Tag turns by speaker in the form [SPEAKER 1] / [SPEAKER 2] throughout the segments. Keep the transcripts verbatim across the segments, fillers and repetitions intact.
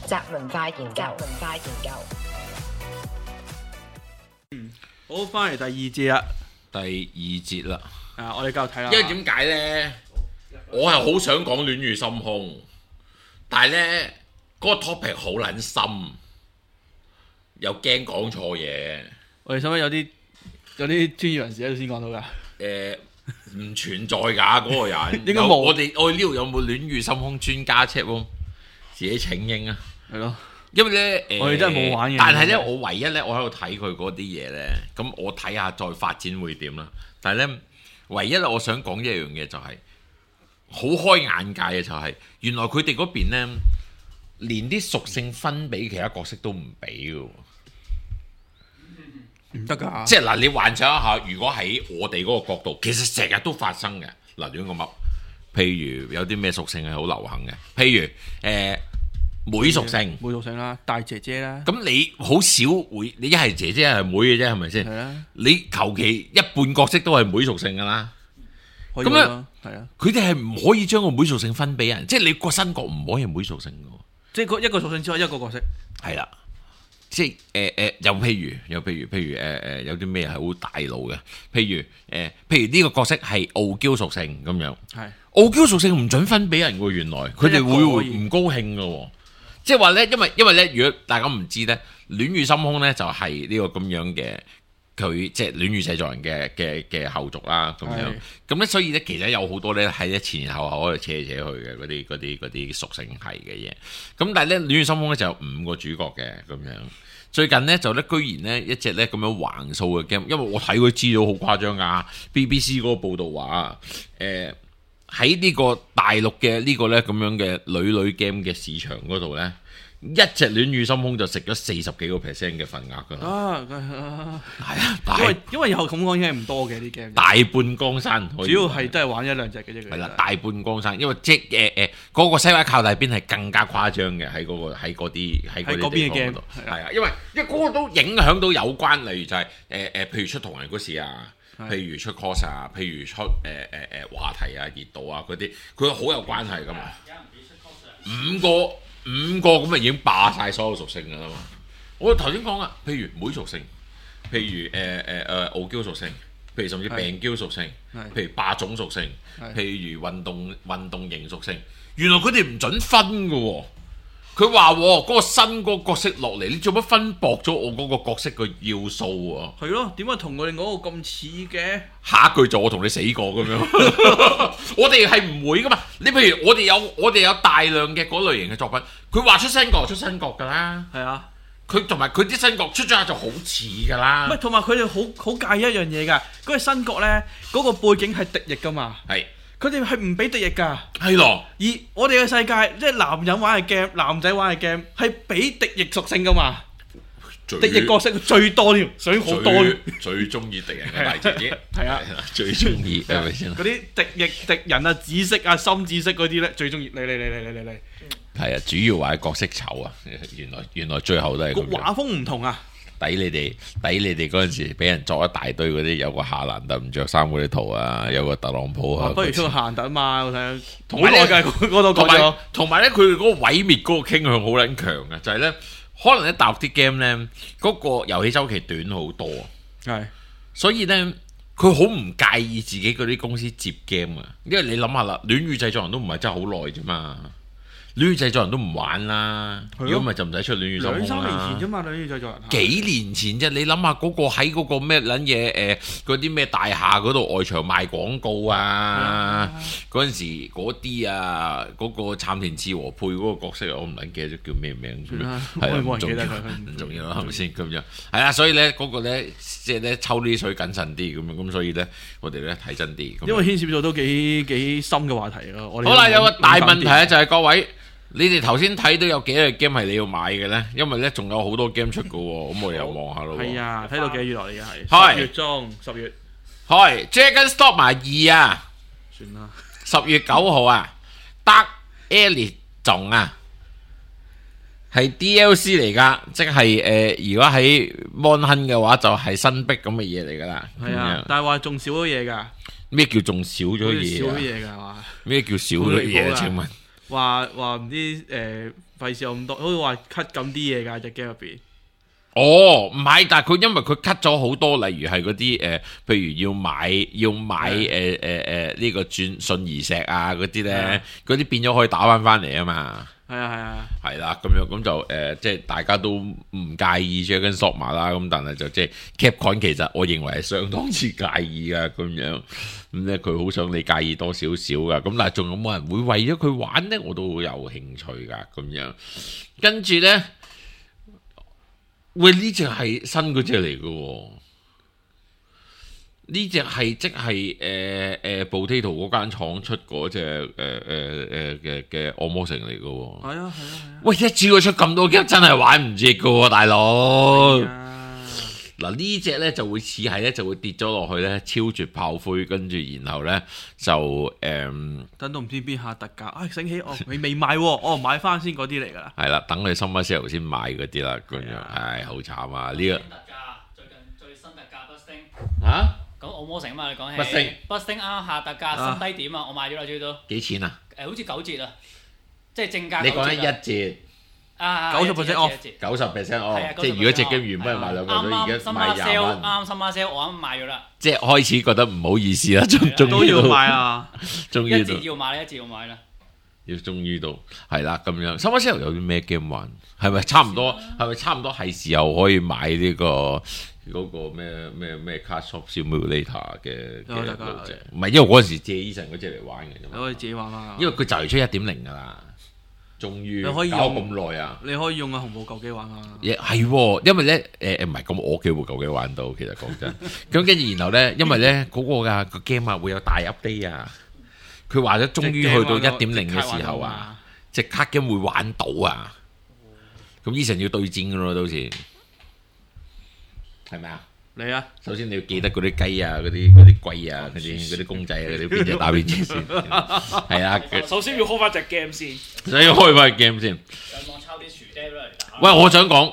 [SPEAKER 1] 宅文化研究，文化研究。
[SPEAKER 2] 嗯，好，翻嚟第二節啦。
[SPEAKER 3] 第二節啦。
[SPEAKER 2] 啊，我哋繼續睇啦。
[SPEAKER 3] 因為點解咧？我係好想講戀與心胸，但係咧嗰個 topic 好撚深，又驚講錯嘢。
[SPEAKER 2] 我哋使唔使有啲有啲專業人士喺度先講到㗎？
[SPEAKER 3] 誒唔存在㗎嗰個人。
[SPEAKER 2] 應該冇。
[SPEAKER 3] 我哋我哋呢度有冇戀與心胸專家 check 喎？自己請纓啊！
[SPEAKER 2] 係咯。
[SPEAKER 3] 因為咧誒，
[SPEAKER 2] 我哋真係冇玩嘅。
[SPEAKER 3] 但係咧，我唯一咧，我喺度睇佢嗰啲嘢咧，咁我睇下再發展會點啦。但係咧，唯一咧，我想講一樣嘢就係、是、好開眼界嘅，就係原來佢哋嗰邊咧，連啲屬性分俾其他角色都唔俾嘅。
[SPEAKER 2] 唔得㗎。
[SPEAKER 3] 即係嗱，你幻想一下，如果喺我哋嗰個角度，其實成日都發生嘅。嗱，亂咁噏，譬如有啲咩屬性係好流行嘅，譬如誒。呃妹屬性，
[SPEAKER 2] 妹屬性啦，大姐姐啦。
[SPEAKER 3] 咁你好少會，你一係姐姐一係妹嘅啫，係咪先？
[SPEAKER 2] 係啊。你
[SPEAKER 3] 求其一半角色都係妹屬性噶啦。
[SPEAKER 2] 咁咧，係啊。
[SPEAKER 3] 佢哋係唔可以將個妹屬性分俾人，即係你個新角唔可以係妹屬性嘅。
[SPEAKER 2] 即係一個屬性之外一個角色。
[SPEAKER 3] 係啦。即係誒誒，又譬如，又譬如，譬如誒誒、呃，有啲咩係好大路嘅？譬如誒、呃，譬如呢個角色係傲嬌屬性咁樣。係。傲嬌屬性唔準分俾人喎，原來佢哋會唔高興嘅。即係話咧，因為因為咧，如果大家唔知咧，戀與心胸咧就係呢個咁樣嘅，佢即係戀與製作人嘅嘅嘅後續啦，咁樣咁咧，所以咧其實有好多咧喺一前前後後喺度扯嚟扯去嘅嗰啲嗰啲嗰啲屬性係嘅嘢。咁但係咧戀與心胸咧就有五個主角嘅咁樣。最近咧就咧居然咧一隻咧咁樣橫掃嘅 game，因為我睇佢資料好誇張㗎 ，B B C 嗰個報導話誒。喺呢個大陸嘅呢個呢咁樣嘅女女 game 嘅市場嗰度呢，一隻戀與心胸就食咗四十幾個 percent 嘅份額噶。啊，係啊，因為
[SPEAKER 2] 因為以後咁講已經係唔多嘅啲 game。
[SPEAKER 3] 大半江山，
[SPEAKER 2] 主要係都係玩一兩隻嘅啫。
[SPEAKER 3] 係啦，大半江山，因為即係誒誒嗰個西灣靠大邊係更加誇張嘅，喺嗰、嗰個喺嗰啲喺嗰啲地方嗰度。係啊，因為因為嗰個都影響到有關，例如就係誒誒，譬如出同人嗰時啊。譬如出 cos 啊，譬如出誒誒誒話題啊、熱度啊嗰啲，佢好有關係噶嘛。五個五個咁啊已經霸晒所有屬性噶啦嘛。我頭先講啊，譬如妹屬性，譬如誒誒誒傲嬌屬性，譬如甚至病嬌屬性，譬如霸總屬性，譬如運動運動型屬性，原來佢哋唔準分噶喎。佢話嗰個新嗰個角色落嚟，你做乜分薄咗我嗰個角色嘅要素啊？
[SPEAKER 2] 係咯，點解同我哋嗰個咁似嘅？
[SPEAKER 3] 下一句就我同你死過咁樣，我哋係唔會噶嘛？你譬如我哋有我哋有大量嘅嗰類型嘅作品，佢話出新角出新角噶啦，係啊，佢同埋佢啲新角出咗下就好似噶啦。
[SPEAKER 2] 唔係，同埋佢哋好好介意一樣嘢㗎，嗰個新角咧，嗰個背景係敵役噶嘛。係。佢哋係唔俾敵役㗎，係咯。而我哋嘅世界，即係男人玩嘅 game，男仔玩嘅 game，係俾敵役屬性㗎嘛。敵役角色最多添，水好多。
[SPEAKER 3] 最中意敵人嘅大姐姐，係啊，最中意係咪先？
[SPEAKER 2] 嗰啲敵役敵人啊，紫色啊、深紫色嗰啲咧，最中意。嚟嚟嚟嚟嚟嚟嚟。係
[SPEAKER 3] 啊，主要話角色醜啊，原來原來最後都係
[SPEAKER 2] 個畫風唔同啊。
[SPEAKER 3] 抵你哋，抵你哋嗰陣時俾人作一大堆嗰啲，有個夏蘭特唔着衫嗰啲圖啊，有個特朗普啊，
[SPEAKER 2] 不如出個夏蘭特啊嘛，我睇。
[SPEAKER 3] 同埋咧，
[SPEAKER 2] 嗰度講咗，
[SPEAKER 3] 同埋咧，佢哋嗰個毀滅嗰個傾向好撚強嘅，就係咧，可能咧大陸啲 game 咧，嗰個遊戲週期短好多，係，所以咧，佢好唔介意自己嗰啲公司接 game 啊，因為你諗下啦，戀與製作人都唔係真係好耐啫嘛。戀與製作人都唔玩啦，如果唔係就唔使出戀與心胸啦。兩三
[SPEAKER 2] 年前啫嘛，戀與製作人。
[SPEAKER 3] 幾年前啫，你諗下嗰個喺嗰個咩撚嘢誒嗰啲咩大廈嗰度外牆賣廣告啊，嗰陣、啊、時嗰啲啊，嗰、嗰個杉田智和配嗰個角色我唔撚記得咗叫咩名咁樣，係啊，唔重要，唔重要啦，係咪先咁樣？係啊，所以咧嗰個咧即係咧抽啲水謹慎啲咁樣，咁所以咧我哋咧睇真啲。
[SPEAKER 2] 因為牽涉到都幾幾深嘅話題咯。
[SPEAKER 3] 好啦，有個大問題啊，就係各位。你哋頭先睇到有幾多 game 係你要買嘅咧？因為咧仲有好多 game 出嘅喎，咁我哋又望下咯。係啊，
[SPEAKER 2] 睇到幾月落嚟嘅係十月中十月。
[SPEAKER 3] 係 Dragon Stop 埋二啊！
[SPEAKER 2] 算啦，
[SPEAKER 3] 十月九號啊 ，Dark Elite 仲啊，係 D L C 嚟噶，即係誒、呃，如果喺 Mon 嘅話就係新壁咁嘅嘢嚟噶啦。
[SPEAKER 2] 係啊，但係話仲少咗嘢噶。
[SPEAKER 3] 咩叫仲少咗嘢？
[SPEAKER 2] 少咗嘢噶係嘛？
[SPEAKER 3] 咩叫少咗嘢？請問？
[SPEAKER 2] 話話唔知誒費事有咁多，好似話 cut 咁啲嘢㗎隻 game 入邊。
[SPEAKER 3] 哦，唔係，但係佢因為佢 cut 咗好多，例如係嗰啲誒，譬如要買要買誒誒誒呢個轉信兒石啊嗰啲咧，嗰啲變咗可以打翻翻嚟啊嘛。
[SPEAKER 2] 係啊係啊，
[SPEAKER 3] 係啦，咁樣咁就誒、呃，即係大家都唔介意 Dragon Dogma 啦，咁但係就即係 Capcom 其實我認為係相當之介意噶，咁樣咁咧佢好想你介意多少少噶，咁但係仲有冇人會為咗佢玩咧？我都好有興趣噶，咁樣跟住咧，喂呢隻係新嗰隻嚟噶喎。呢隻係即係誒誒 Potato 嗰間廠出嗰隻誒誒誒嘅嘅惡魔城嚟嘅喎。係啊係啊係啊！喂，一次過出咁多 game 真係玩唔切嘅喎，大佬。嗱呢隻咧就會似係咧就會跌咗落去咧，超絕炮灰，跟住然後咧就誒、嗯、
[SPEAKER 2] 等到唔知邊下特價，哎醒起哦，你未買喎，哦買翻先嗰啲嚟㗎啦。
[SPEAKER 3] 係啦，等你 Summer Sale 先買嗰啲啦，咁樣唉好慘啊！呢、這個特價最近最新特價不升嚇。
[SPEAKER 4] 咁惡魔城啊嘛，你講起
[SPEAKER 3] 不升
[SPEAKER 4] 不升啱下特價新低點啊，我買咗啦最多。幾錢啊？誒好似九折啊，即係正價。你講緊一折啊？九十 percent off，九十 percent off，即係如果隻 game 原本係賣兩個都而家賣廿蚊。啱啱 Summer Sale，我啱買咗啦。即係開始覺得唔好意思啦，終終
[SPEAKER 2] 都要買啊！
[SPEAKER 3] 終於
[SPEAKER 4] 一折要買，一折要買啦。
[SPEAKER 3] 要終於到係啦，咁樣 Summer Sale 有啲咩 game 玩？係咪差唔多？係咪差唔多係時候可以買呢個？嗰個咩咩咩 Card Shop Simulator 嘅嘅嗰隻，唔係因為嗰陣時借 Eason 嗰隻嚟玩嘅啫嘛。
[SPEAKER 2] 你可以自己玩翻。因
[SPEAKER 3] 為佢就嚟出一點零㗎啦，終於搞咁耐啊！
[SPEAKER 2] 你可以用個紅寶舊機玩啊。
[SPEAKER 3] 亦係喎，因為咧誒誒唔係咁，我幾部舊機玩到，其實講真。咁跟住然後咧，因為咧嗰個㗎個 game 啊會有大 update 啊，佢話咗終於去到一點零嘅時候啊，隻卡 game 會玩到啊。咁 Eason 要對戰㗎咯，到時。係咪啊？
[SPEAKER 2] 你啊！
[SPEAKER 3] 首先你要記得嗰啲雞啊、嗰啲嗰啲龜啊、嗰啲嗰啲公仔啊、嗰啲邊隻打邊隻先。係啊，
[SPEAKER 2] 首先要開翻隻 game 先。
[SPEAKER 3] 首先要開翻隻 game 先。
[SPEAKER 4] 上網抄啲薯爹嚟打。
[SPEAKER 3] 喂，我想講，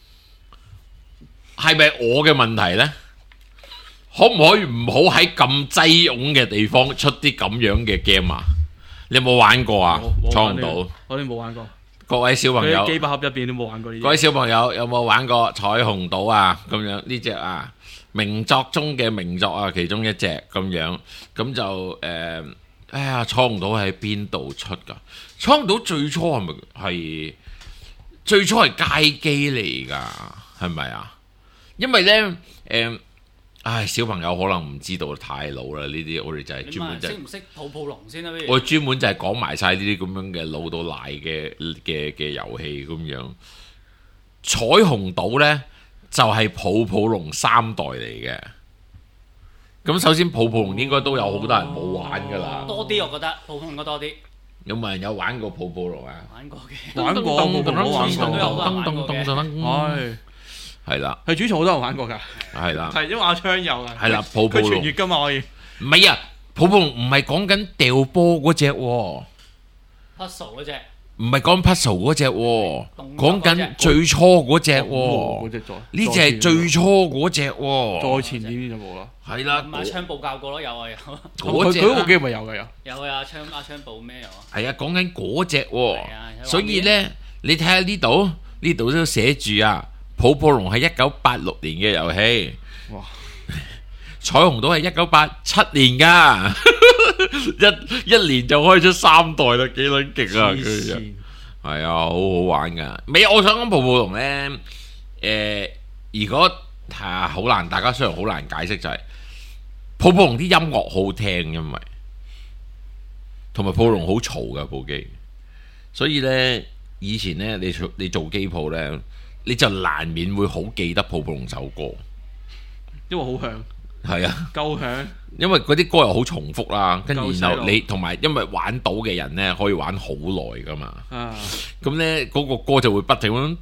[SPEAKER 3] 係咪我嘅問題咧？可唔可以唔好喺咁擠擁嘅地方出啲咁樣嘅 game 啊？你有冇玩過啊？闖唔到。
[SPEAKER 2] 我哋冇玩過。
[SPEAKER 3] 各位小朋友，
[SPEAKER 2] 機百盒入邊都冇玩過呢啲。
[SPEAKER 3] 各位小朋友有冇玩過彩虹島啊？咁樣呢隻啊，名作中嘅名作啊，其中一隻咁樣，咁就誒、呃，哎呀，彩虹島喺邊度出㗎？彩虹島最初係咪係最初係街機嚟㗎？係咪啊？因為咧誒。呃唉，小朋友可能唔知道太老啦，呢啲我哋就係專門就識
[SPEAKER 4] 唔識泡泡龍先啦，不如
[SPEAKER 3] 我專門就係講埋晒呢啲咁樣嘅老到賴嘅嘅嘅遊戲咁樣。彩虹島呢，就係、是、泡泡龍三代嚟嘅。咁首先泡泡龍應該都有好多人冇玩㗎啦，
[SPEAKER 4] 多啲我覺得泡泡龍應該多啲。有
[SPEAKER 3] 冇人有玩過泡泡龍啊？
[SPEAKER 4] 玩過嘅，
[SPEAKER 2] 玩過，冇玩過，
[SPEAKER 4] 都有好多人玩過嘅。
[SPEAKER 3] 係啦，
[SPEAKER 2] 係主場好多人玩過㗎，
[SPEAKER 3] 係啦，
[SPEAKER 2] 係因為阿昌有啊，
[SPEAKER 3] 係啦，泡泡龍
[SPEAKER 2] 佢傳閱㗎嘛可以，
[SPEAKER 3] 唔係啊，泡泡龍唔係講緊掉波嗰隻喎
[SPEAKER 4] ，puzzle 嗰隻，
[SPEAKER 3] 唔係講 puzzle 嗰隻喎，講緊最初嗰隻喎，呢隻係最初嗰隻喎，
[SPEAKER 2] 再前啲就冇啦，
[SPEAKER 3] 係啦，
[SPEAKER 4] 阿昌報教過咯，有啊有，
[SPEAKER 2] 佢佢部機咪有㗎有，
[SPEAKER 4] 有啊阿昌阿昌報咩有啊？
[SPEAKER 3] 係啊，講緊嗰隻喎，所以咧你睇下呢度呢度都寫住啊。泡泡龍係一九八六年嘅遊戲，哇！彩虹島係一九八七年噶，一一年就開出三代啦，幾撚勁啊！佢係啊，好好玩噶。未，我想講泡泡龍咧，誒、呃，如果係好、啊、難，大家雖然好難解釋就係、是、泡泡龍啲音樂好聽，因為同埋泡泡龍好嘈噶部機，所以咧以前咧你做你做機鋪咧。你就難免會好記得泡泡龍首歌，
[SPEAKER 2] 因為好響，
[SPEAKER 3] 係啊，
[SPEAKER 2] 夠響。因
[SPEAKER 3] 為嗰啲歌又好重複啦，跟住然後你同埋因為玩到嘅人咧可以玩好耐噶嘛，咁咧嗰個歌就會不停咁，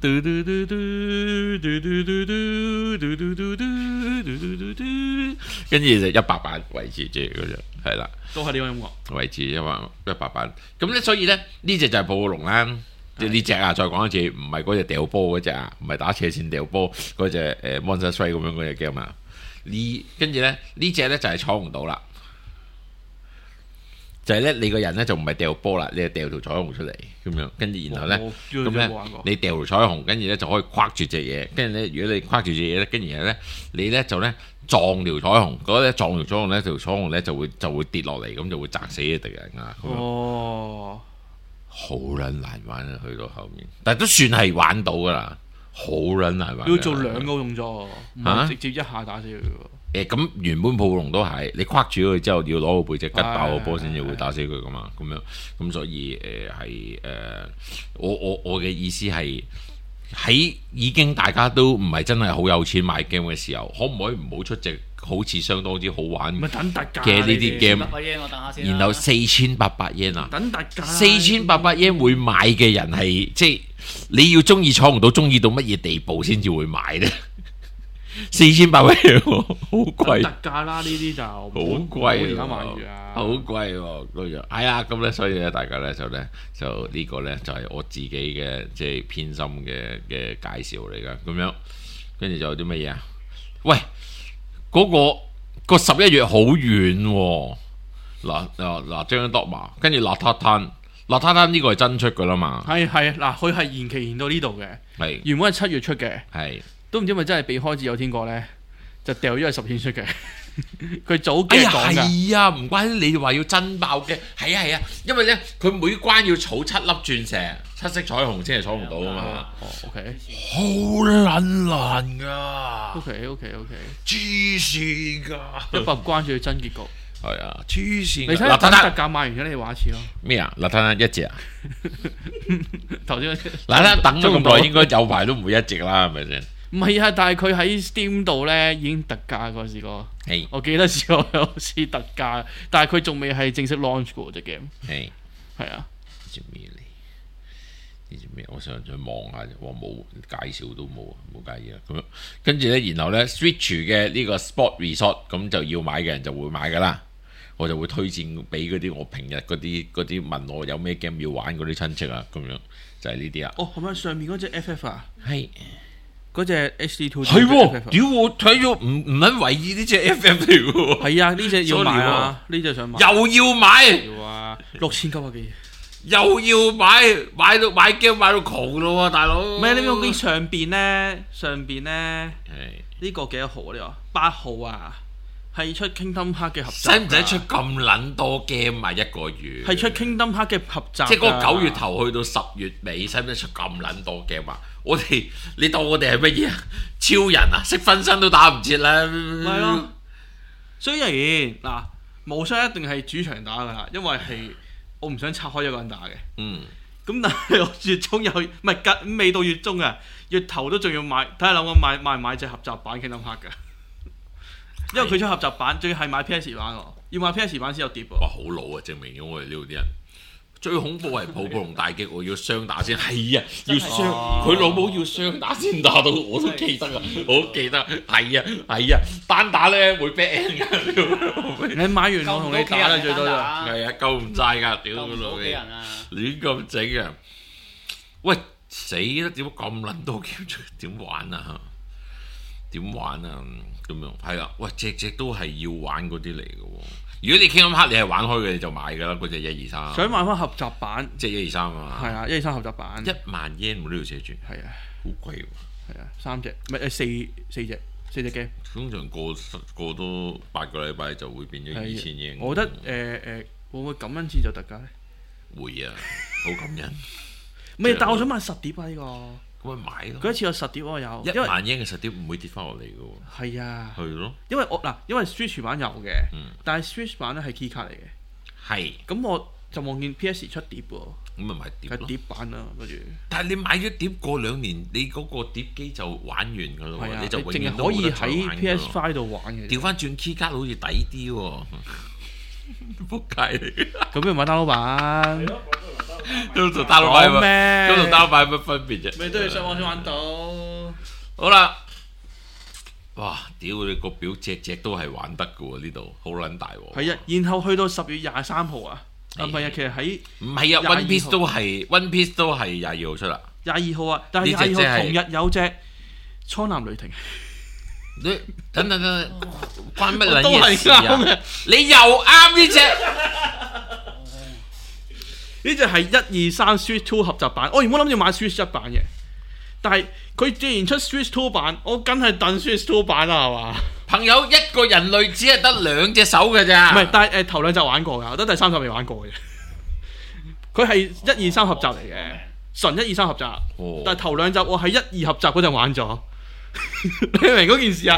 [SPEAKER 3] 跟住就一百版維持住嗰隻，係啦，
[SPEAKER 2] 都係呢個音樂
[SPEAKER 3] 維持一百一百版。咁咧所以咧呢隻就係泡泡龍啦。即係呢隻啊！再講一次，唔係嗰隻掉波嗰隻啊，唔係打斜線掉波嗰隻誒 Monster Strike 咁樣嗰隻 game 啊。呢跟住咧呢隻咧就係彩虹島啦。 就係咧，你個人咧就唔係掉波啦，你係掉條彩虹出嚟咁樣，跟住然後咧，咁咧你掉條彩虹，跟住咧就可以框住隻嘢，跟住咧如果你框住隻嘢咧，跟住然後咧你咧就咧撞條彩虹，嗰咧撞條彩虹咧條彩虹咧就會就會跌落嚟，咁就會砸死啲敵人啊！
[SPEAKER 2] 哦，
[SPEAKER 3] 好撚難玩啊！去到後面，但係都算係玩到噶啦，好撚難玩。
[SPEAKER 2] 要做兩個動作，唔係直接一下打死佢喎。
[SPEAKER 3] 誒咁、呃、原本普龍都係你框住佢之後，要攞個背脊吉爆個波先至會打死佢噶嘛，咁樣咁所以誒係誒我我我嘅意思係喺已經大家都唔係真係好有錢買 game 嘅時候，可唔可以唔好出隻好似相當之好玩嘅呢啲 game？然後四千八百 yen 啊，
[SPEAKER 2] 等特價
[SPEAKER 3] 四千八百 yen 會買嘅人係即係你要中意闖唔到，中意到乜嘢地步先至會買咧？四千八百嘢好貴，
[SPEAKER 2] 特價啦呢啲就好貴，而家買住啊，
[SPEAKER 3] 好貴喎嗰樣。係啊，咁咧所以咧大家咧就咧就呢個咧就係我自己嘅即係偏心嘅嘅介紹嚟噶，咁樣跟住就有啲乜嘢啊？喂，嗰個個十一月好遠喎，嗱嗱嗱張 dogma， 跟住邋遢攤，邋遢攤呢個係真出噶啦嘛？
[SPEAKER 2] 係係嗱，佢係延期延到呢度嘅，係原本係七月出嘅，係。都唔知咪真係避開自有天國咧，就掉咗去十片出嘅。佢早幾日講㗎。
[SPEAKER 3] 係啊，唔關你話要真爆嘅，係啊係啊，因為咧佢每關要儲七粒鑽石、七色彩虹先係闖唔到啊嘛。
[SPEAKER 2] 哦 ，OK。
[SPEAKER 3] 好撚難㗎。
[SPEAKER 2] OK OK OK。
[SPEAKER 3] 黐線㗎。
[SPEAKER 2] 一百關注真結局。
[SPEAKER 3] 係啊，黐線。
[SPEAKER 2] 你睇等特價買完咗，你玩一次咯。
[SPEAKER 3] 咩啊？嗱，睇睇一隻啊。
[SPEAKER 2] 頭先
[SPEAKER 3] 嗱睇等咗咁耐，應該有排都唔會一隻啦，係咪先？
[SPEAKER 2] 唔係啊，但係佢喺 Steam 度咧已經特價嗰時個，
[SPEAKER 3] 係
[SPEAKER 2] 我記得試過有試特價，但係佢仲未係正式 launch 嘅隻 game。係係啊，
[SPEAKER 3] 呢隻咩嚟？呢隻咩？我上上望下啫，我冇介紹都冇，冇介意啦。咁樣跟住咧，然後咧 Switch 嘅呢個 Sport Resort 咁就要買嘅人就會買噶啦，我就會推薦俾嗰啲我平日嗰啲嗰啲問我有咩 game 要玩嗰啲親戚啊，咁樣就係呢啲啊。
[SPEAKER 2] 哦，係咪上面嗰隻 F F 啊？
[SPEAKER 3] 係。
[SPEAKER 2] 嗰隻 H D two
[SPEAKER 3] 係喎，屌我睇咗唔唔撚為意呢隻 F F 嚟喎。
[SPEAKER 2] 係啊，呢隻要買啊，呢隻想買。
[SPEAKER 3] 又要買。
[SPEAKER 2] 要啊，六千九百幾。
[SPEAKER 3] 又要買，買到買 game 買到窮咯喎，大佬。
[SPEAKER 2] 唔係你嗰啲上邊咧，上邊咧，呢個幾多號啊？呢個八號啊，係出 Kingdom Hearts 嘅合集。使
[SPEAKER 3] 唔使出咁撚多 game 啊？一個月。
[SPEAKER 2] 係出 Kingdom Hearts 嘅合集。
[SPEAKER 3] 即係嗰九月頭去到十月尾，使唔使出咁撚多 game 啊？我哋你當我哋係乜嘢啊？超人啊，識分身都打唔切啦。
[SPEAKER 2] 係咯。雖然嗱，無雙一定係主場打噶啦，因為係我唔想拆開一個人打嘅。嗯。咁但係我月中又唔係近未到月中啊，月頭都仲要買，睇下諗我買買唔買隻合集版 Kingdom Hearts 㗎。因為佢出合集版，仲要係買 P S 版喎，要買 P S 版先有碟喎。
[SPEAKER 3] 哇！好老啊，證明咗我哋呢度啲人。最恐怖係普普龍大擊，我要雙打先。係啊，要雙，佢老母要雙打先打到，我都記得啊，我都記得。係啊，係啊，單打咧會 bad end 㗎。
[SPEAKER 2] 你買完我同你打啦，最多就係
[SPEAKER 3] 啊，夠唔晒㗎，屌佢老味，亂咁整啊！喂，死啦！點解咁撚多 game 點玩啊？點玩啊？咁樣係啊！喂，隻隻都係要玩嗰啲嚟嘅喎。如果你 Kingdom Hearts 你係玩開嘅，你就買㗎啦。嗰隻一二三。
[SPEAKER 2] 想買翻合集版，
[SPEAKER 3] 即係一二三啊嘛。
[SPEAKER 2] 係啊，一二三合集版。
[SPEAKER 3] 一萬 yen 我都要寫住。係啊，好貴喎。
[SPEAKER 2] 係啊，三隻唔係誒四四隻四隻 game。通
[SPEAKER 3] 常過過多八個禮拜就會變咗二千 yen。
[SPEAKER 2] 我覺得誒誒會唔會感恩節就特價咧？
[SPEAKER 3] 會啊，好感恩。
[SPEAKER 2] 唔係，但我想買實碟啊呢個。
[SPEAKER 3] 咁咪買咯！
[SPEAKER 2] 嗰一次有實碟我有，
[SPEAKER 3] 一萬英嘅實碟唔會跌翻落嚟嘅喎。
[SPEAKER 2] 係啊，
[SPEAKER 3] 係咯。因
[SPEAKER 2] 為我嗱，因為 Switch 版有嘅，但係 Switch 版咧係 key 卡嚟嘅。
[SPEAKER 3] 係。咁
[SPEAKER 2] 我就望見 P S 出碟喎。
[SPEAKER 3] 咁咪買碟咯。
[SPEAKER 2] 係碟版啦，跟住。
[SPEAKER 3] 但係你買咗碟過兩年，你嗰個碟機就玩完㗎咯喎，你就永遠
[SPEAKER 2] 都可以喺 P S Five 度玩嘅。
[SPEAKER 3] 調翻轉 key 卡好似抵啲喎。仆街嚟！
[SPEAKER 2] 咁不如買 download 版。
[SPEAKER 3] 都同 download 版咩？都同 download 版有乜分別啫？
[SPEAKER 2] 咪都要上網先玩到。
[SPEAKER 3] 好啦，哇！屌你個表隻隻都係玩得嘅喎，呢度好撚大喎。
[SPEAKER 2] 係啊，然後去到十月廿三號啊，啊唔係啊，其實喺
[SPEAKER 3] 唔係啊 ，One Piece 都係 One Piece 都係廿二號出啦。
[SPEAKER 2] 廿二號啊，但係廿二號同日有隻蒼藍雷霆。
[SPEAKER 3] 你等等等，關乜撚嘢事啊？你又啱呢隻。
[SPEAKER 2] 呢隻係一二三 Switch Two 合集版，我原本諗住買 Switch 一版嘅，但係佢既然出 Switch Two 版，我梗係等 Switch Two 版啦，係嘛？
[SPEAKER 3] 朋友，一個人類只係得兩隻手嘅咋？
[SPEAKER 2] 唔係，但係誒、呃、頭兩集玩過㗎，我得第三集未玩過嘅。佢係一二三合集嚟嘅，純一二三合集。哦、但係頭兩集我喺一二合集嗰陣玩咗，你明嗰件事啊？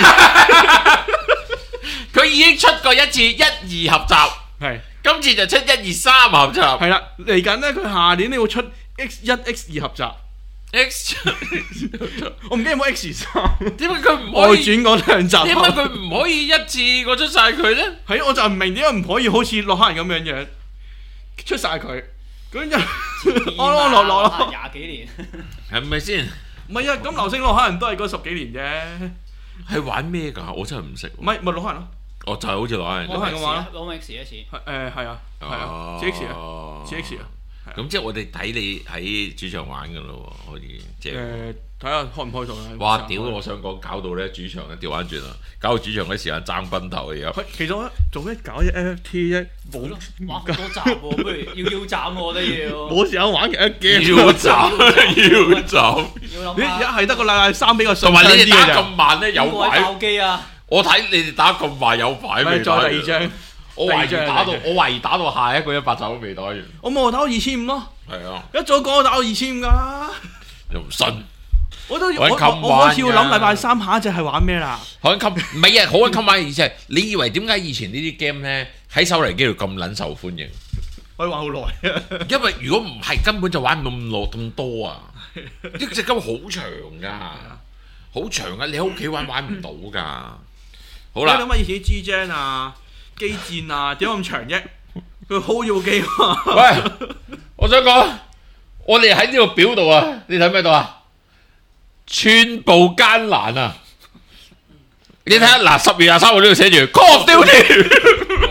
[SPEAKER 3] 佢已經出過一次一二合集，係今次就出一二三合集。
[SPEAKER 2] 係啦，嚟緊咧，佢下年你會出 X 一 X 二合集。X 我唔記得有冇 X 三，
[SPEAKER 3] 點解佢唔可以
[SPEAKER 2] 外傳嗰兩集？
[SPEAKER 3] 點解佢唔可以一次過出晒佢咧？
[SPEAKER 2] 係我就唔明點解唔可以好似洛克人咁樣樣出晒佢，咁就安安樂樂咯。
[SPEAKER 4] 廿幾年
[SPEAKER 3] 係咪先？
[SPEAKER 2] 唔係啊，咁流星洛克人都係嗰十幾年啫。係
[SPEAKER 3] 玩咩㗎？我真係唔識。
[SPEAKER 2] 唔係咪洛克人咯？
[SPEAKER 3] 哦，就係好似洛克人。
[SPEAKER 2] 洛克人嘅話
[SPEAKER 4] ，Long X 一次。
[SPEAKER 2] 誒係啊係啊 ，G X 啊 ，G X 啊。
[SPEAKER 3] 咁即係我哋睇你喺主場玩㗎咯喎，可以即係
[SPEAKER 2] 誒睇下開唔開到啦。
[SPEAKER 3] 哇！屌，我想講搞到咧主場咧調翻轉啦，搞到主場嗰時間爭崩頭嘅而家。
[SPEAKER 2] 其實做咩搞啲 N F T 啫？冇
[SPEAKER 4] 玩好多集喎，不如要腰斬我都要。
[SPEAKER 2] 冇時間玩其他 game。
[SPEAKER 3] 腰斬，腰斬。
[SPEAKER 2] 你而家係得個禮拜三比較順
[SPEAKER 3] 同埋你哋打咁慢咧，有牌。
[SPEAKER 4] 爆機啊！
[SPEAKER 3] 我睇你哋打咁慢有牌未？
[SPEAKER 2] 再第二張。
[SPEAKER 3] 我懷疑打到，我懷疑打到下一個一百集都未打完。
[SPEAKER 2] 我冇打到二千五咯。
[SPEAKER 3] 係啊，
[SPEAKER 2] 一早講我打到二千五㗎。
[SPEAKER 3] 又唔信？
[SPEAKER 2] 我都我我開始要諗禮拜三下一隻係玩咩啦？
[SPEAKER 3] 好襟唔係啊，好襟玩而且你以為點解以前呢啲 game 咧喺手提機度咁撚受歡迎？
[SPEAKER 2] 可以玩好耐啊！
[SPEAKER 3] 因為如果唔係根本就玩唔到咁耐咁多啊！呢隻 game 好長㗎，好長啊！你喺屋企玩玩唔到㗎。好啦，
[SPEAKER 2] 你諗下以前啲 G Gen 啊？機戰啊，點解咁長啫？佢 hold 住部機啊！
[SPEAKER 3] 喂，我想講，我哋喺呢個表度啊，你睇咩到啊？寸步艱難啊！你睇下嗱，十月廿三號呢度寫住 Call of Duty。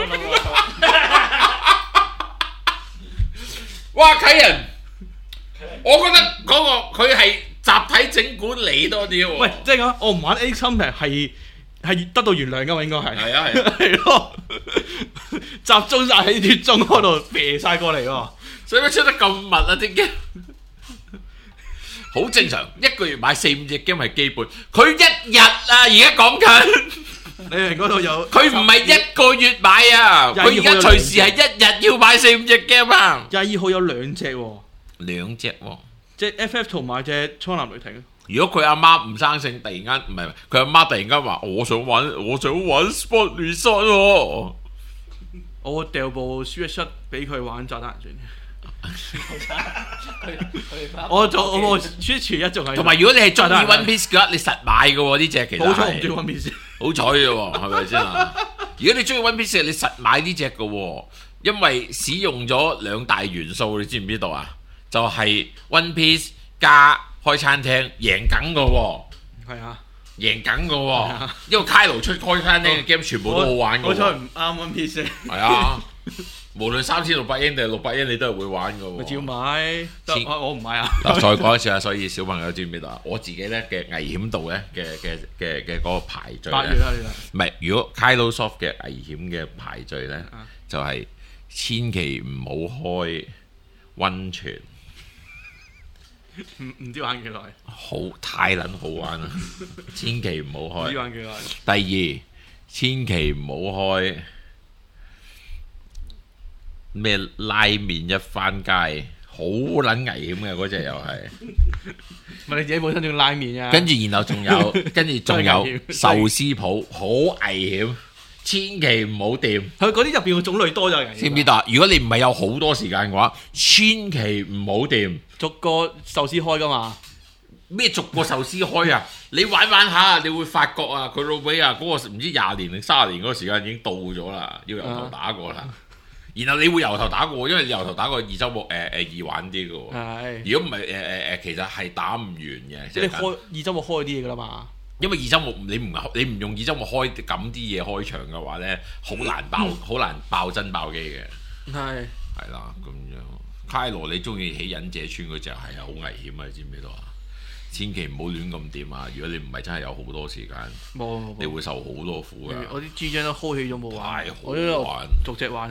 [SPEAKER 3] 哇！啟人，我覺得嗰個佢係集體整蠱你多啲喎。
[SPEAKER 2] 喂，即係講我唔玩 A 芯平係。係得到原諒噶嘛，應該係。
[SPEAKER 3] 係啊係啊，
[SPEAKER 2] 係咯，集中晒喺鐵中嗰度，射晒過嚟喎。
[SPEAKER 3] 使乜出得咁密啊？啲 game 好正常，一個月買四五隻 game 係基本。佢一日啊，而家講緊，
[SPEAKER 2] 你哋嗰度有。佢
[SPEAKER 3] 唔係一個月買啊，佢而家隨時係一日要買四五隻 game 啊。
[SPEAKER 2] 廿二號有兩隻喎。
[SPEAKER 3] 兩隻喎，
[SPEAKER 2] 即係 F F 同埋隻蒼藍雷霆。
[SPEAKER 3] 如果佢阿媽唔生性，突然間唔係佢阿媽突然間話我想玩我想玩 Sport Resort 喎，
[SPEAKER 2] 我掉部 Switch 俾佢玩炸彈算。我做我部 Switch 一仲係。同埋如果你係中意 One Piece 嘅話，你實買嘅喎呢隻其實。好彩唔中意 One Piece。好彩嘅喎，係咪先啊？如果你中意 One Piece，你實買呢隻嘅喎，因為使用咗兩大元素，你知唔知道啊？就係 One Piece 加。開餐廳贏緊個喎，係啊，贏緊個喎，因為 Kylo 出開餐廳嘅 game 全部都好玩嘅喎。好彩唔啱 One Piece。係啊，無論三千六百英定係六百英，你都係會玩嘅喎。咪照買，我我唔買啊。嗱，再講一次啊，所以小朋友知唔知道啊？我自己咧嘅危險度咧嘅嘅嘅嘅嗰個排序咧，八月啦，唔係如果 Kylo Soft 嘅危險嘅排序咧，就係千祈唔好開溫泉。唔唔知玩幾耐，好太撚好玩啦！千祈唔好開。唔知玩幾耐。第二，千祈唔好開咩拉麵一番街，好撚危險嘅嗰隻又係。咪你自己本身仲要拉麵啊？跟住然後仲有，跟住仲有壽司鋪，好危險。千祈唔好掂，佢嗰啲入邊嘅種類多咗，知唔知道？如果你唔係有好多時間嘅話，千祈唔好掂。逐個壽司開噶嘛？咩逐個壽司開啊？你玩玩下，你會發覺啊，佢老尾啊，嗰個唔知廿年定三十年嗰個時間已經到咗啦，要由頭打過啦。啊、然後你會由頭打過，因為你由頭打過二周目誒誒、呃、易玩啲嘅喎。係。如果唔係誒誒誒，其實係打唔完嘅。即係你開二周目開啲嘢㗎啦嘛。因為二周目你唔你唔用二周目開咁啲嘢開場嘅話咧，好難爆好、嗯、難爆真爆機嘅。係係啦，咁樣。Kylo 你中意起忍者村嗰隻係好危險啊！你知唔知道啊？千祈唔好亂咁掂啊！如果你唔係真係有好多時間，你會受好多苦㗎。我啲 G 張都開起咗冇玩，我呢度逐隻玩喺度。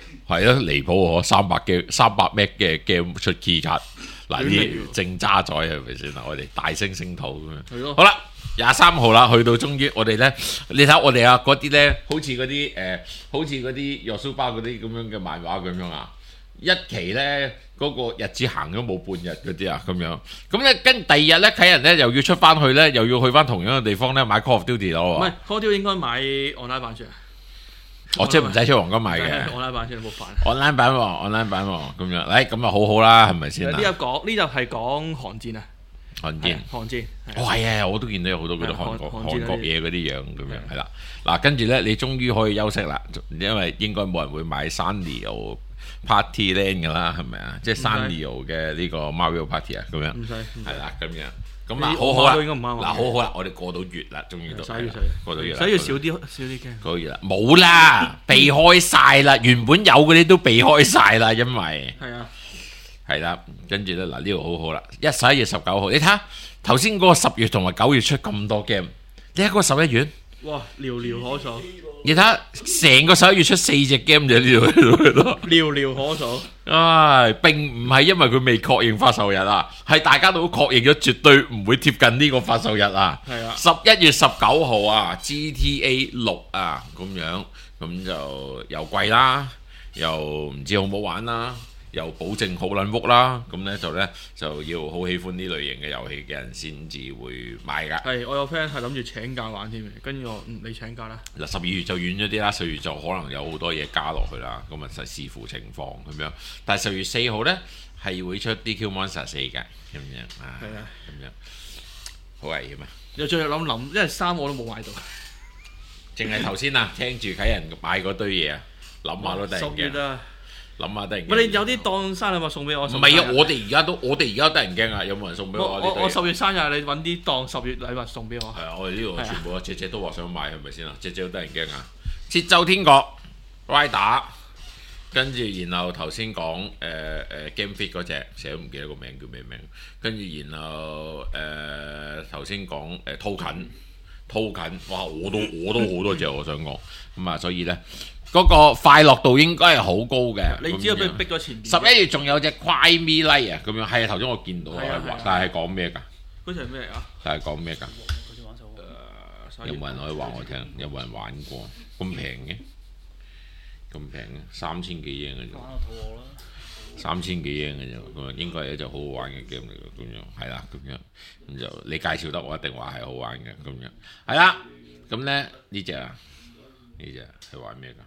[SPEAKER 3] 係咯，離譜喎！三百嘅三百 M 嘅 game 出 key 卡，嗱呢正渣仔係咪先啊？我哋大聲聲討咁樣。好啦，廿三號啦，去到終於我哋咧，你睇我哋啊嗰啲咧，好似嗰啲誒，好似嗰啲約書巴嗰啲咁樣嘅漫畫咁樣啊，一期咧嗰、嗰個日子行咗冇半日嗰啲啊，咁樣。咁咧跟第二日咧，啟人咧又要出翻去咧，又要去翻同樣嘅地方咧買 Call of Duty 咯。
[SPEAKER 2] 唔係 Call of Duty 應該買 online 版先。
[SPEAKER 3] 哦，即係唔使出黃金買嘅
[SPEAKER 2] online 版先冇煩。
[SPEAKER 3] online 版喎 online 版喎，咁樣，誒咁啊好好啦，係咪先啊？
[SPEAKER 2] 呢一講呢就係講韓戰啊，
[SPEAKER 3] 韓戰，
[SPEAKER 2] 韓戰。
[SPEAKER 3] 哦係啊，我都見到有好多嗰啲韓國韓國嘢嗰啲樣咁樣，係啦。嗱，跟住咧，你終於可以休息啦，因為應該冇人會買 Sanrio Party Land 㗎啦，係咪啊？即係 Sanrio 嘅呢個 Mario Party 啊，咁樣。唔使，係啦，咁樣。咁啊，好好啦，嗱，好好啦，我哋過到月啦，終於到，過到月啦，
[SPEAKER 2] 所以少啲少啲驚。
[SPEAKER 3] 過月啦，冇啦，避開晒啦，原本有嗰啲都避開晒啦，因為
[SPEAKER 2] 係啊，
[SPEAKER 3] 係啦，跟住咧嗱呢度好好啦，一十一月十九號，你睇下頭先嗰個十月同埋九月出咁多 game，你睇嗰個十一月，
[SPEAKER 2] 哇，寥寥可數。
[SPEAKER 3] 你睇下成個十一月出四隻 game 就呢度咯，
[SPEAKER 2] 寥寥可數。
[SPEAKER 3] 唉，並唔係因為佢未確認發售日啊，係大家都確認咗，絕對唔會貼近呢個發售日啊。係啊，十一月十九號啊 ，G T A 六啊，咁樣咁就又貴啦，又唔知好唔好玩啦。又保證好撚屋啦，咁咧就咧就要好喜歡呢類型嘅遊戲嘅人先至會買㗎。
[SPEAKER 2] 係，我有 friend 係諗住請假玩添，跟住我嗯你請假啦。
[SPEAKER 3] 嗱，十二月就遠咗啲啦，十月就可能有好多嘢加落去啦，咁啊就視乎情況咁樣。但係十月四號咧係會出 D Q Monster 四嘅咁樣啊，係啊，咁樣好危險啊！
[SPEAKER 2] 又再諗諗，因為衫我都冇買到，
[SPEAKER 3] 淨係頭先啊，聽住睇人買嗰堆嘢啊，諗下都突然驚。諗下突然，
[SPEAKER 2] 喂，你有啲當生日禮物送俾我？唔
[SPEAKER 3] 係啊，我哋而家都，我哋而家得人驚啊！有冇人送俾我？
[SPEAKER 2] 我我十月生日，你揾啲當十月禮物送俾我。
[SPEAKER 3] 係啊，我哋呢度全部啊，隻隻都話想買，係咪先啊？隻隻都得人驚啊！節奏天國 Rider， 跟住然後頭先講誒誒 Game Fit 嗰隻，成日都唔記得個名叫咩名。跟住然後誒頭先講誒 Token，Token， 哇！我都我都好多隻，我想講咁啊，所以咧。嗰個快樂度應該係好高嘅，
[SPEAKER 2] 你只要俾佢逼咗前邊。
[SPEAKER 3] 十一月仲有隻 Cry Me Like 啊，咁樣係啊，頭先我見到啊，但係講咩㗎？
[SPEAKER 2] 嗰隻係咩嚟啊？
[SPEAKER 3] 但係講咩㗎？有冇人可以話我聽？有冇人玩過？咁平嘅？咁平嘅？三千幾英嘅啫。玩到肚餓啦！三千幾英嘅啫，咁應該係一隻好好玩嘅 game 嚟嘅，咁樣係啦，咁樣咁就你介紹得我一定話係好玩嘅，咁樣係啦。咁咧呢隻啊，呢隻係玩咩㗎？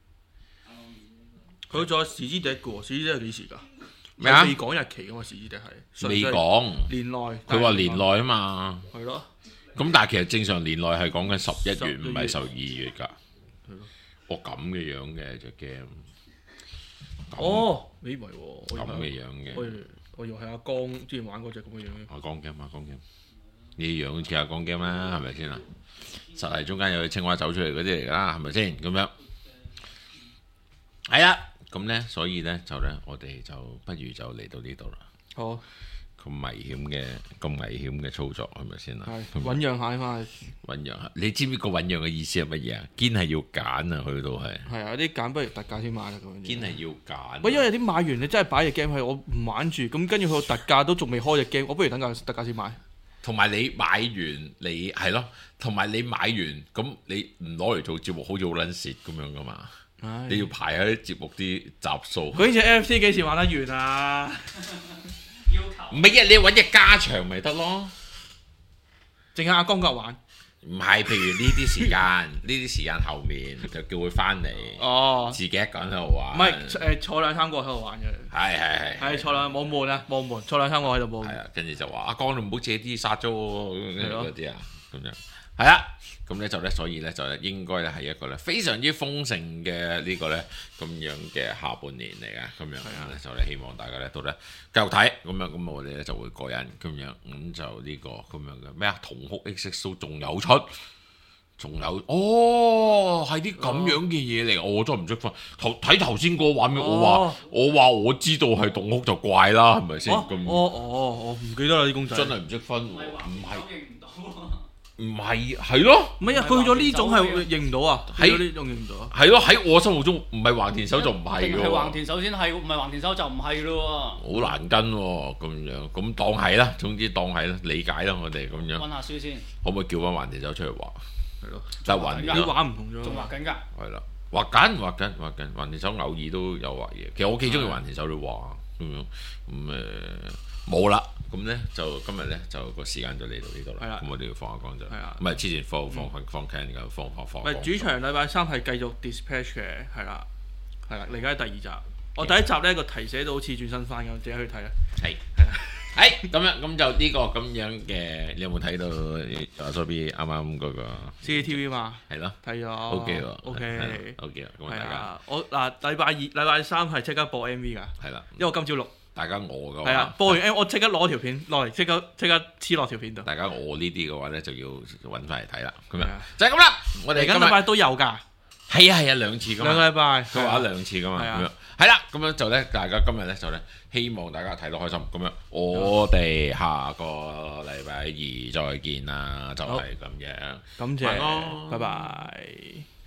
[SPEAKER 2] 佢仲有時之笛嘅喎，時之笛係幾時㗎？
[SPEAKER 3] 咩啊？
[SPEAKER 2] 未講日期㗎嘛，時之笛係
[SPEAKER 3] 未講
[SPEAKER 2] 年內。
[SPEAKER 3] 佢話年內啊嘛。
[SPEAKER 2] 係咯。
[SPEAKER 3] 咁但係其實正常年內係講緊十一月，唔係十二月㗎。
[SPEAKER 2] 係咯。
[SPEAKER 3] 哦咁嘅樣嘅隻 game。
[SPEAKER 2] 哦，你以為喎？
[SPEAKER 3] 咁嘅樣嘅。
[SPEAKER 2] 我我以為係阿江之前玩嗰隻咁嘅樣嘅。
[SPEAKER 3] 阿江 game 阿江 game，呢樣似阿江 game 啦，係咪先啊？實係中間有隻青蛙走出嚟嗰啲嚟㗎啦，係咪先？咁樣。係啊。咁咧，所以咧就咧，我哋就不如就嚟到呢度啦。好，咁危險嘅，咁危險嘅操作係咪先啊？係，醞釀下嘛。醞釀下，你知唔知個醞釀嘅意思係乜嘢啊？堅係要揀啊，去到係。係啊，啲揀不如特價先買啦咁樣。堅係要揀。喂，因為有啲買完你真係擺隻 game 係我唔玩住，咁跟住佢個特價都仲未開隻 game，我不如等價特價先買。同埋你買完你係咯，同埋你買完咁你唔攞嚟做節目，好似好撚蝕咁樣噶嘛。你要排喺節目啲集數。嗰隻 N F T 幾時玩得完啊？要求唔係啊，你揾隻加長咪得咯。淨係阿江哥玩。唔係，譬如呢啲時間，呢啲時間後面就叫佢翻嚟。哦。自己一個人喺度玩。唔係誒，坐兩三個喺度玩嘅。係係係。係坐兩冇悶啊，冇悶，坐兩三個喺度冇悶。係啊，跟住就話阿江你唔好借啲殺咗喎，嗰啲啊，咁樣。係啊，咁咧就咧，所以咧就咧應該咧係一個咧非常之豐盛嘅呢個咧咁樣嘅下半年嚟嘅，咁樣咧就咧希望大家咧都咧繼續睇，咁樣咁我哋咧就會過癮，咁樣咁就呢個咁樣嘅咩啊？同哭 X X 都仲有出，仲有哦，係啲咁樣嘅嘢嚟，我真係唔識分。頭睇頭先個畫面，我話我話我知道係同哭就怪啦，係咪先？咁哦哦，我唔記得啦啲公仔，真係唔識分，唔係。 唔係係咯，
[SPEAKER 2] 唔係啊！佢去咗呢種係認唔到啊，喺呢種認唔到啊。
[SPEAKER 3] 係咯，喺我心目中唔係橫田手就唔係喎。
[SPEAKER 4] 係橫田手先係，唔係橫田手就唔係咯喎。
[SPEAKER 3] 好難跟喎，咁樣咁當係啦，總之當係啦，理解啦，我哋咁樣。
[SPEAKER 4] 溫下書先。
[SPEAKER 3] 可唔可以叫翻橫田手出嚟畫？
[SPEAKER 2] 係咯，
[SPEAKER 3] 但係橫田
[SPEAKER 2] 手畫唔同咗，
[SPEAKER 4] 仲畫緊㗎。
[SPEAKER 3] 係啦，畫緊畫緊畫緊，橫田手偶爾都有畫嘢。其實我幾中意橫田手啲畫咁樣，咁誒冇啦。咁咧就今日咧就個時間就嚟到呢度啦。咁我哋要放下光就，唔係之前放放放 can 而家放放放。
[SPEAKER 2] 唔係主場禮拜三係繼續 dispatch 嘅，係啦，係啦，嚟緊第二集。我第一集咧個題寫到好似轉身翻咁，自己去睇啦。係係啊，
[SPEAKER 3] 係咁樣咁就呢個咁樣嘅，你有冇睇到阿 Sobi 啱啱嗰個
[SPEAKER 2] C C T V 嘛？
[SPEAKER 3] 係咯，
[SPEAKER 2] 睇咗。
[SPEAKER 3] O K 喎
[SPEAKER 2] ，O K
[SPEAKER 3] O K 咁啊大家。
[SPEAKER 2] 我嗱禮拜二禮拜三係即刻播 M V 㗎。
[SPEAKER 3] 係啦，
[SPEAKER 2] 因為我今朝錄。
[SPEAKER 3] 大家餓嘅話，
[SPEAKER 2] 係啊，播完 M 我即刻攞條片落嚟，即刻即刻黐落條片度。
[SPEAKER 3] 大家餓呢啲嘅話咧，就要揾翻嚟睇啦。咁樣就係咁啦。我哋今
[SPEAKER 2] 禮拜都有㗎。
[SPEAKER 3] 係啊係啊，兩次㗎嘛。
[SPEAKER 2] 兩個禮拜。
[SPEAKER 3] 佢話兩次㗎嘛。咁樣係啦。咁樣就咧，大家今日咧就咧，希望大家睇到開心。咁樣我哋下個禮拜二再見啦，就係咁樣。
[SPEAKER 2] 感謝，拜拜。